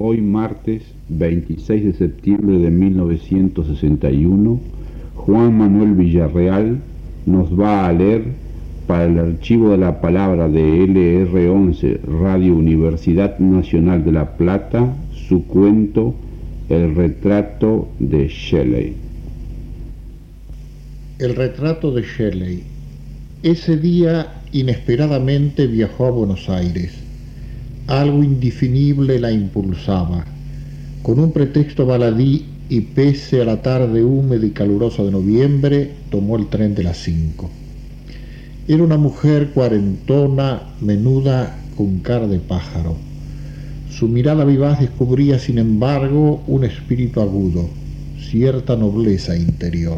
Hoy martes 26 de septiembre de 1961, Juan Manuel Villarreal nos va a leer para el Archivo de la Palabra de LR11 Radio Universidad Nacional de La Plata su cuento El retrato de Shelley. El retrato de Shelley. Ese día inesperadamente viajó a Buenos Aires. Algo indefinible la impulsaba. Con un pretexto baladí y pese a la tarde húmeda y calurosa de noviembre, tomó el tren de las 5. Era una mujer cuarentona, menuda, con cara de pájaro. Su mirada vivaz descubría, sin embargo, un espíritu agudo, cierta nobleza interior.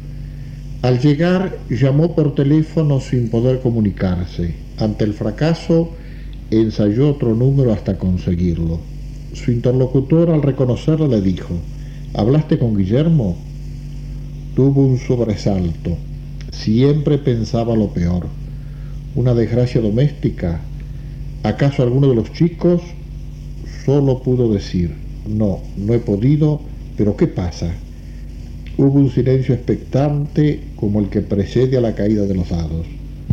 Al llegar, llamó por teléfono sin poder comunicarse. Ante el fracaso, ensayó otro número hasta conseguirlo. Su interlocutor, al reconocerla, le dijo: ¿hablaste con Guillermo? Tuvo un sobresalto. Siempre pensaba lo peor. ¿Una desgracia doméstica? ¿Acaso alguno de los chicos? Solo pudo decir: no he podido, pero ¿qué pasa? Hubo un silencio expectante como el que precede a la caída de los dados.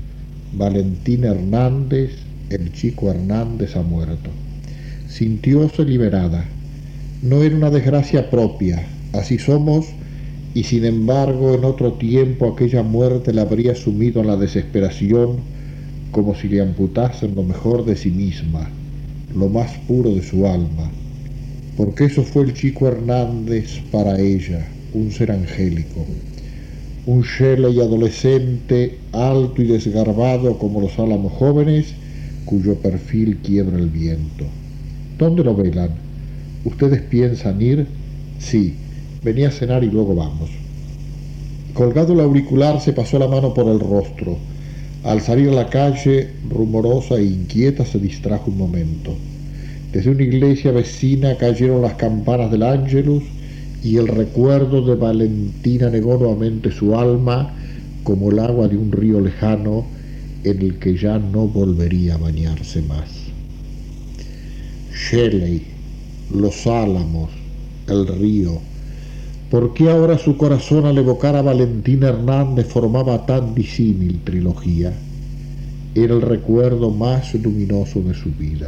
Valentín Hernández, el chico Hernández, ha muerto. Sintióse liberada. No era una desgracia propia, así somos, y sin embargo en otro tiempo aquella muerte la habría sumido en la desesperación, como si le amputasen lo mejor de sí misma, lo más puro de su alma. Porque eso fue el chico Hernández para ella, un ser angélico, un Shelley adolescente, alto y desgarbado como los álamos jóvenes, cuyo perfil quiebra el viento. ¿Dónde lo velan? ¿Ustedes piensan ir? Sí, venía a cenar y luego vamos. Colgado el auricular, se pasó la mano por el rostro. Al salir a la calle, rumorosa e inquieta, se distrajo un momento. Desde una iglesia vecina cayeron las campanas del Ángelus y el recuerdo de Valentina negó nuevamente su alma como el agua de un río lejano en el que ya no volvería a bañarse más. Shelley, los álamos, el río. ¿Por qué ahora su corazón, al evocar a Valentina Hernández, formaba tan disímil trilogía? Era el recuerdo más luminoso de su vida.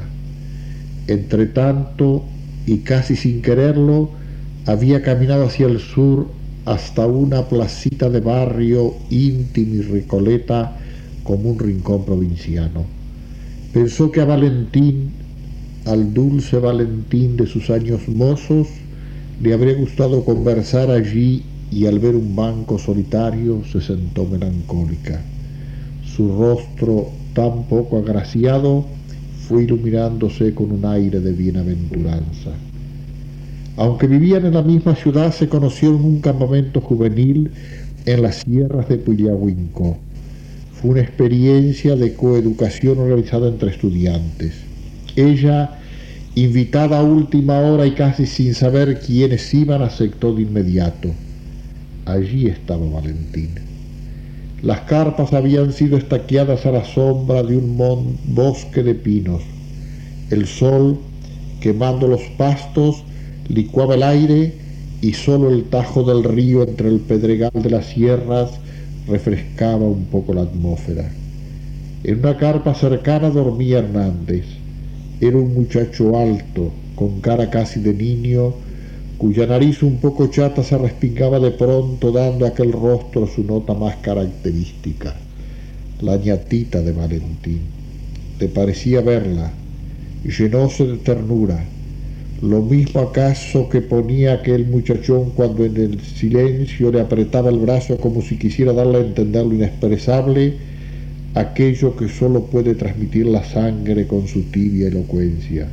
Entretanto, y casi sin quererlo, había caminado hacia el sur hasta una placita de barrio íntima y recoleta como un rincón provinciano. Pensó que a Valentín, al dulce Valentín de sus años mozos, le habría gustado conversar allí, y al ver un banco solitario se sentó melancólica. Su rostro, tan poco agraciado, fue iluminándose con un aire de bienaventuranza. Aunque vivían en la misma ciudad, se conocieron en un campamento juvenil en las sierras de Puyahuinco. Fue una experiencia de coeducación organizada entre estudiantes. Ella, invitada a última hora y casi sin saber quiénes iban, aceptó de inmediato. Allí estaba Valentín. Las carpas habían sido estaqueadas a la sombra de un bosque de pinos. El sol, quemando los pastos, licuaba el aire, y solo el tajo del río entre el pedregal de las sierras refrescaba un poco la atmósfera. En una carpa cercana dormía Hernández. Era un muchacho alto, con cara casi de niño, cuya nariz un poco chata se respingaba de pronto, dando a aquel rostro su nota más característica, la ñatita de Valentín. Le parecía verla, y llenóse de ternura. Lo mismo acaso que ponía aquel muchachón cuando en el silencio le apretaba el brazo como si quisiera darle a entender lo inexpresable, aquello que solo puede transmitir la sangre con su tibia elocuencia.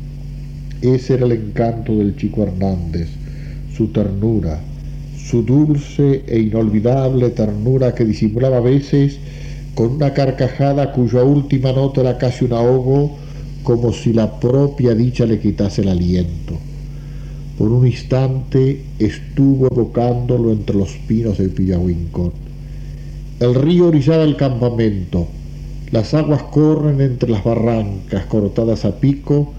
Ese era el encanto del chico Hernández, su ternura, su dulce e inolvidable ternura que disimulaba a veces con una carcajada cuya última nota era casi un ahogo, como si la propia dicha le quitase el aliento. Por un instante estuvo evocándolo entre los pinos del Pillahuincón. El río orillaba el campamento. Las aguas corren entre las barrancas cortadas a pico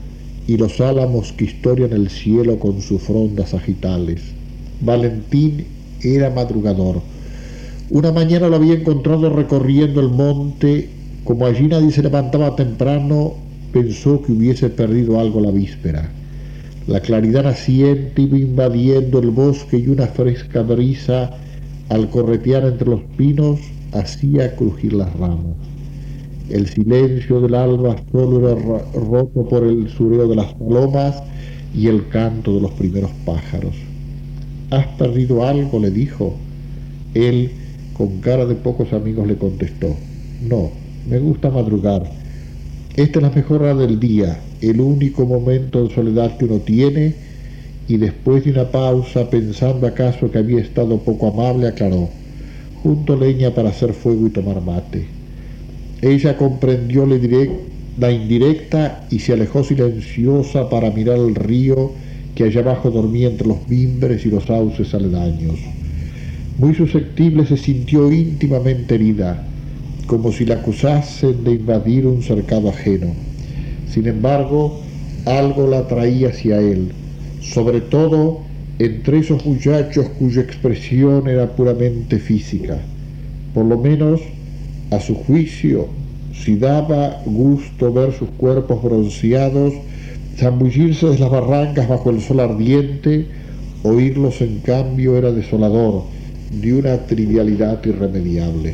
y los álamos que historian el cielo con sus frondas sagitales. Valentín era madrugador. Una mañana lo había encontrado recorriendo el monte. Como allí nadie se levantaba temprano, pensó que hubiese perdido algo la víspera. La claridad naciente iba invadiendo el bosque y una fresca brisa, al corretear entre los pinos, hacía crujir las ramas. El silencio del alba solo era roto por el sureo de las palomas y el canto de los primeros pájaros. «¿Has perdido algo?», le dijo. Él, con cara de pocos amigos, le contestó: «No, me gusta madrugar. Esta es la mejor hora del día, el único momento de soledad que uno tiene». Y después de una pausa, pensando acaso que había estado poco amable, aclaró: «Junto leña para hacer fuego y tomar mate». Ella comprendió la indirecta y se alejó silenciosa para mirar el río que allá abajo dormía entre los mimbres y los sauces aledaños. Muy susceptible, se sintió íntimamente herida, como si la acusasen de invadir un cercado ajeno. Sin embargo, algo la atraía hacia él, sobre todo entre esos muchachos cuya expresión era puramente física. Por lo menos, a su juicio, si daba gusto ver sus cuerpos bronceados zambullirse de las barrancas bajo el sol ardiente, oírlos en cambio era desolador, de una trivialidad irremediable.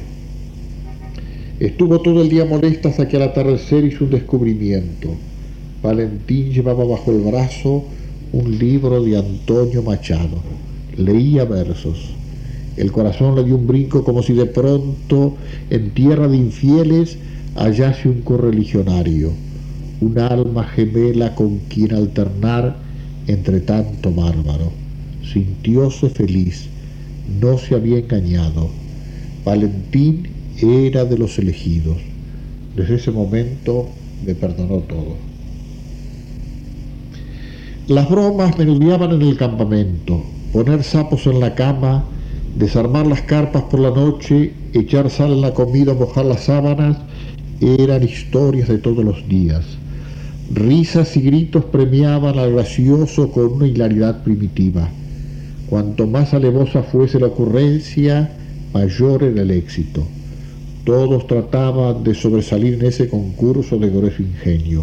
Estuvo todo el día molesta hasta que al atardecer hizo un descubrimiento. Valentín llevaba bajo el brazo un libro de Antonio Machado. Leía versos. El corazón le dio un brinco, como si de pronto en tierra de infieles hallase un correligionario, un alma gemela con quien alternar entre tanto bárbaro. Sintióse feliz, no se había engañado. Valentín era de los elegidos. Desde ese momento le perdonó todo. Las bromas menudeaban en el campamento: poner sapos en la cama, desarmar las carpas por la noche, echar sal en la comida, mojar las sábanas, eran historias de todos los días. Risas y gritos premiaban al gracioso con una hilaridad primitiva. Cuanto más alevosa fuese la ocurrencia, mayor era el éxito. Todos trataban de sobresalir en ese concurso de grueso ingenio.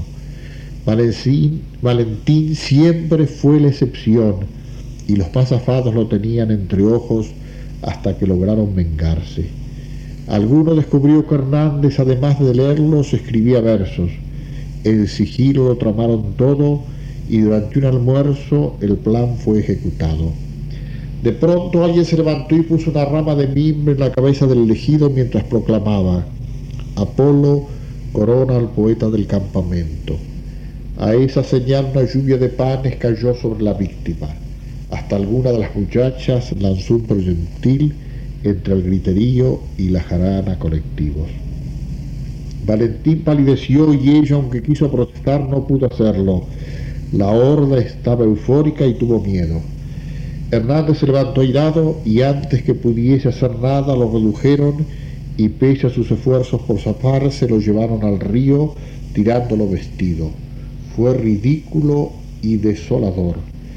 Valentín siempre fue la excepción, y los más afados lo tenían entre ojos hasta que lograron vengarse. Alguno descubrió que Hernández, además de leerlos, escribía versos. En sigilo lo tramaron todo y durante un almuerzo el plan fue ejecutado. De pronto alguien se levantó y puso una rama de mimbre en la cabeza del elegido mientras proclamaba: «Apolo corona al poeta del campamento». A esa señal una lluvia de panes cayó sobre la víctima. Hasta alguna de las muchachas lanzó un proyectil entre el griterío y la jarana colectivos. Valentín palideció y ella, aunque quiso protestar, no pudo hacerlo. La horda estaba eufórica y tuvo miedo. Hernández se levantó airado y antes que pudiese hacer nada lo redujeron y, pese a sus esfuerzos por zafarse, lo llevaron al río tirándolo vestido. Fue ridículo y desolador.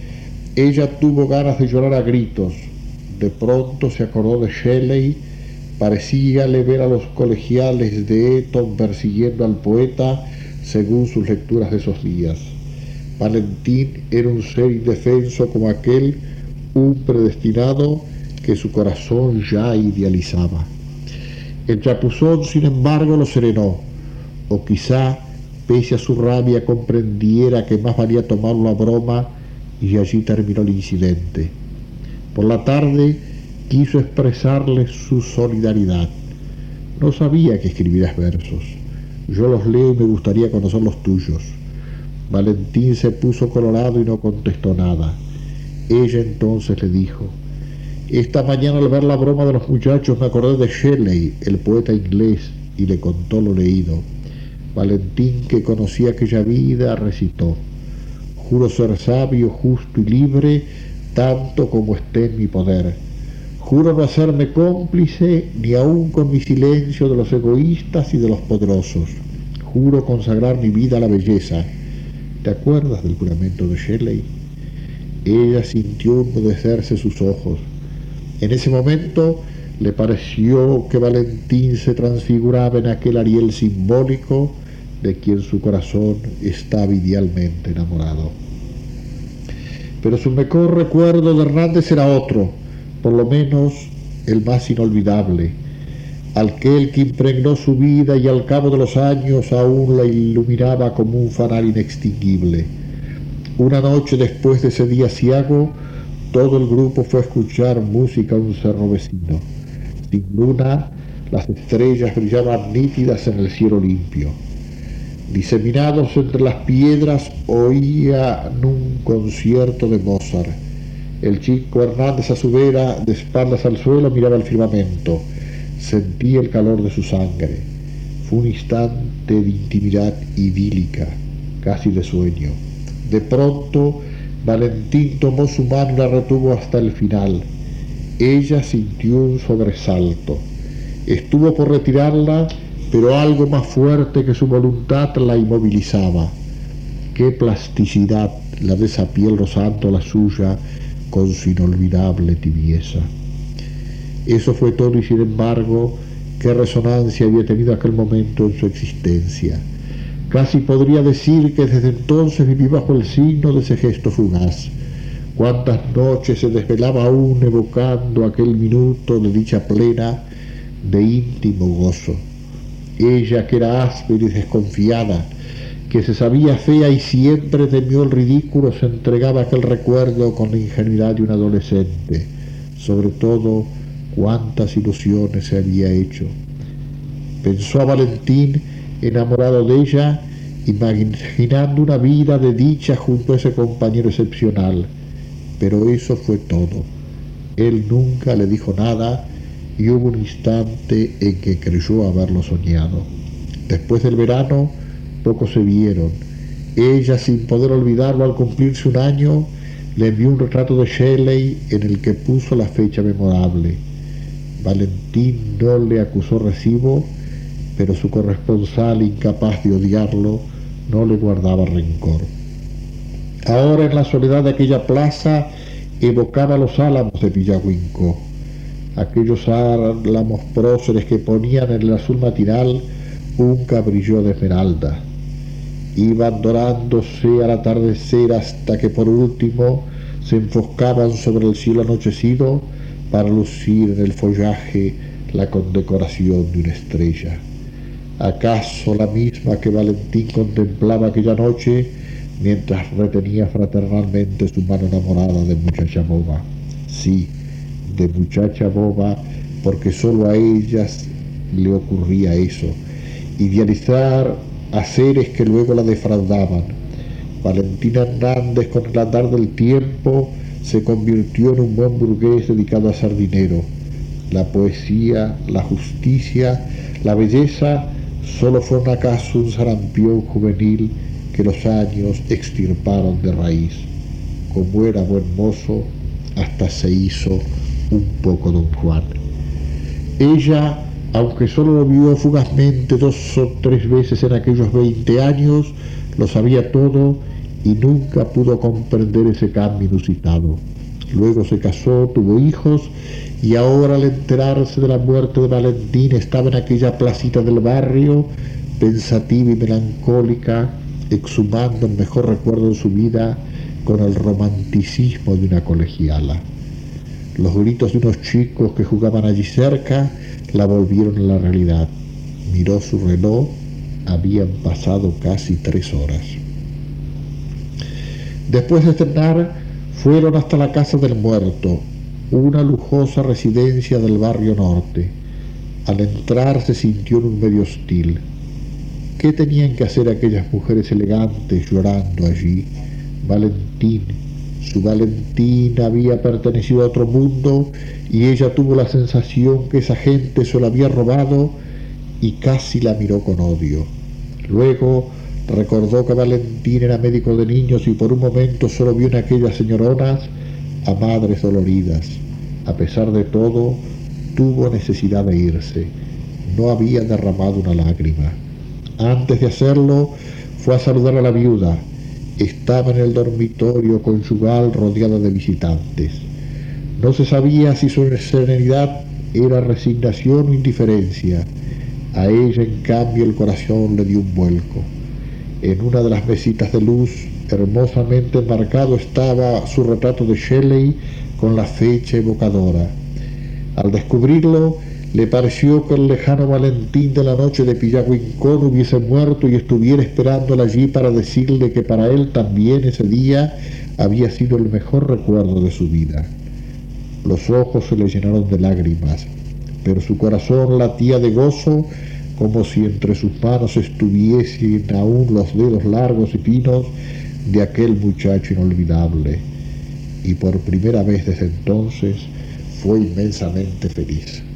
Ella tuvo ganas de llorar a gritos. De pronto se acordó de Shelley. Parecíale ver a los colegiales de Eton persiguiendo al poeta según sus lecturas de esos días. Valentín era un ser indefenso como aquel, un predestinado que su corazón ya idealizaba. El chapuzón, sin embargo, lo serenó, o quizá, pese a su rabia, comprendiera que más valía tomarlo a broma, y allí terminó el incidente. Por la tarde quiso expresarle su solidaridad. «No sabía que escribieras versos. Yo los leo y me gustaría conocer los tuyos». Valentín se puso colorado y no contestó nada. Ella entonces le dijo: «Esta mañana al ver la broma de los muchachos me acordé de Shelley, el poeta inglés», y le contó lo leído. Valentín, que conocía aquella vida, recitó: «Juro ser sabio, justo y libre, tanto como esté en mi poder. Juro no hacerme cómplice, ni aun con mi silencio, de los egoístas y de los poderosos. Juro consagrar mi vida a la belleza. ¿Te acuerdas del juramento de Shelley? Ella sintió enmudecerse sus ojos. En ese momento le pareció que Valentín se transfiguraba en aquel Ariel simbólico de quien su corazón estaba idealmente enamorado. Pero su mejor recuerdo de Hernández era otro, por lo menos el más inolvidable, aquel que impregnó su vida y al cabo de los años aún la iluminaba como un fanal inextinguible. Una noche después de ese día aciago, todo el grupo fue a escuchar música a un cerro vecino. Sin luna, las estrellas brillaban nítidas en el cielo limpio. Diseminados entre las piedras oían un concierto de Mozart. El chico Hernández a su vera, de espaldas al suelo, miraba el firmamento. Sentía el calor de su sangre. Fue un instante de intimidad idílica, casi de sueño. De pronto, Valentín tomó su mano y la retuvo hasta el final. Ella sintió un sobresalto. Estuvo por retirarla, pero algo más fuerte que su voluntad la inmovilizaba. Qué plasticidad la de esa piel rozando la suya con su inolvidable tibieza. Eso fue todo y sin embargo, qué resonancia había tenido aquel momento en su existencia. Casi podría decir que desde entonces viví bajo el signo de ese gesto fugaz. Cuántas noches se desvelaba aún evocando aquel minuto de dicha plena, de íntimo gozo. Ella, que era áspera y desconfiada, que se sabía fea y siempre temió el ridículo, se entregaba a aquel recuerdo con la ingenuidad de un adolescente. Sobre todo, cuántas ilusiones se había hecho. Pensó a Valentín, enamorado de ella, imaginando una vida de dicha junto a ese compañero excepcional. Pero eso fue todo. Él nunca le dijo nada y hubo un instante en que creyó haberlo soñado. Después del verano, pocos se vieron. Ella, sin poder olvidarlo al cumplirse un año, le envió un retrato de Shelley en el que puso la fecha memorable. Valentín no le acusó recibo, pero su corresponsal, incapaz de odiarlo, no le guardaba rencor. Ahora, en la soledad de aquella plaza, evocaba los álamos de Villahuinco, aquellos álamos próceres que ponían en el azul matinal un cabrillo de esmeralda. Iban dorándose al atardecer hasta que por último se enfoscaban sobre el cielo anochecido para lucir en el follaje la condecoración de una estrella. ¿Acaso la misma que Valentín contemplaba aquella noche mientras retenía fraternalmente su mano enamorada de muchacha boba? Sí, de muchacha boba, porque solo a ellas le ocurría eso, idealizar a seres que luego la defraudaban. Valentín Hernández, con el andar del tiempo, se convirtió en un buen burgués dedicado a ser dinero. La poesía, la justicia, la belleza solo fueron acaso un sarampión juvenil que los años extirparon de raíz. Como era buen mozo, hasta se hizo un poco don Juan. Ella, aunque solo lo vio fugazmente 2 o 3 veces en aquellos 20 años, lo sabía todo y nunca pudo comprender ese cambio inusitado. Luego se casó, tuvo hijos y ahora, al enterarse de la muerte de Valentín, estaba en aquella placita del barrio, pensativa y melancólica, exhumando el mejor recuerdo de su vida con el romanticismo de una colegiala. Los gritos de unos chicos que jugaban allí cerca la volvieron a la realidad. Miró su reloj, habían pasado casi 3 horas. Después de cenar, fueron hasta la casa del muerto, una lujosa residencia del barrio norte. Al entrar se sintió en un medio hostil. ¿Qué tenían que hacer aquellas mujeres elegantes llorando allí? Valentín, su Valentín había pertenecido a otro mundo y ella tuvo la sensación que esa gente se lo había robado y casi la miró con odio. Luego recordó que Valentín era médico de niños y por un momento solo vio en aquellas señoronas a madres doloridas. A pesar de todo, tuvo necesidad de irse. No había derramado una lágrima. Antes de hacerlo, fue a saludar a la viuda. estaba en el dormitorio conyugal rodeada de visitantes. No se sabía si su serenidad era resignación o indiferencia. A ella, en cambio, el corazón le dio un vuelco. En una de las mesitas de luz, hermosamente enmarcado, estaba su retrato de Shelley con la fecha evocadora. Al descubrirlo, le pareció que el lejano Valentín de la noche de Pillahuincón hubiese muerto y estuviera esperándola allí para decirle que para él también ese día había sido el mejor recuerdo de su vida. Los ojos se le llenaron de lágrimas, pero su corazón latía de gozo, como si entre sus manos estuviesen aún los dedos largos y finos de aquel muchacho inolvidable. Y por primera vez desde entonces fue inmensamente feliz.